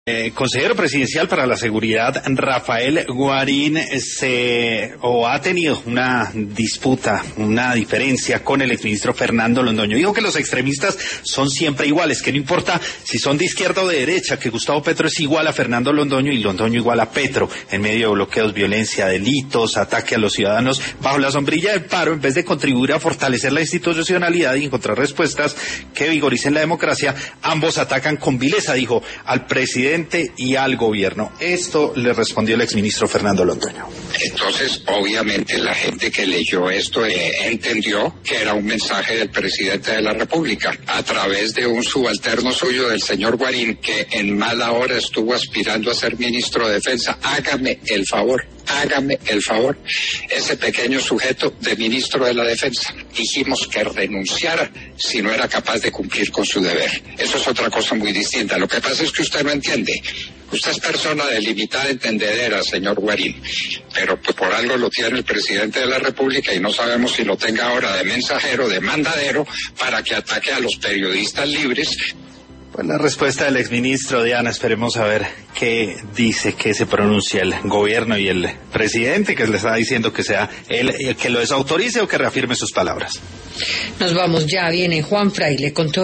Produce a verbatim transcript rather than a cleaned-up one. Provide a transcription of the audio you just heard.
Eh, consejero presidencial para la seguridad, Rafael Guarín, se o ha tenido una disputa, una diferencia con el exministro Fernando Londoño. Dijo que los extremistas son siempre iguales, que no importa si son de izquierda o de derecha, que Gustavo Petro es igual a Fernando Londoño y Londoño igual a Petro, en medio de bloqueos, violencia, delitos, ataque a los ciudadanos, bajo la sombrilla del paro, en vez de contribuir a fortalecer la institucionalidad y encontrar respuestas que vigoricen la democracia, ambos atacan con vileza, dijo, al presidente y al gobierno. Esto le respondió el exministro Fernando Londoño. Entonces, obviamente, la gente que leyó esto eh, entendió que era un mensaje del presidente de la República, a través de un subalterno suyo, del señor Guarín, que en mala hora estuvo aspirando a ser ministro de Defensa. Hágame el favor, hágame el favor. Ese pequeño sujeto de ministro de la Defensa, dijimos que renunciara si no era capaz de cumplir con su deber. Eso es otra cosa muy distinta. Lo que pasa es que usted no entiende. Usted es persona de limitada entendedera, señor Guarín, pero pues por algo lo tiene el presidente de la República y no sabemos si lo tenga ahora de mensajero, de mandadero, para que ataque a los periodistas libres. Pues la respuesta del exministro, Diana, esperemos a ver qué dice, qué se pronuncia el gobierno y el presidente, que le está diciendo que sea él el que lo desautorice o que reafirme sus palabras. Nos vamos ya, viene Juan Fraile con todo.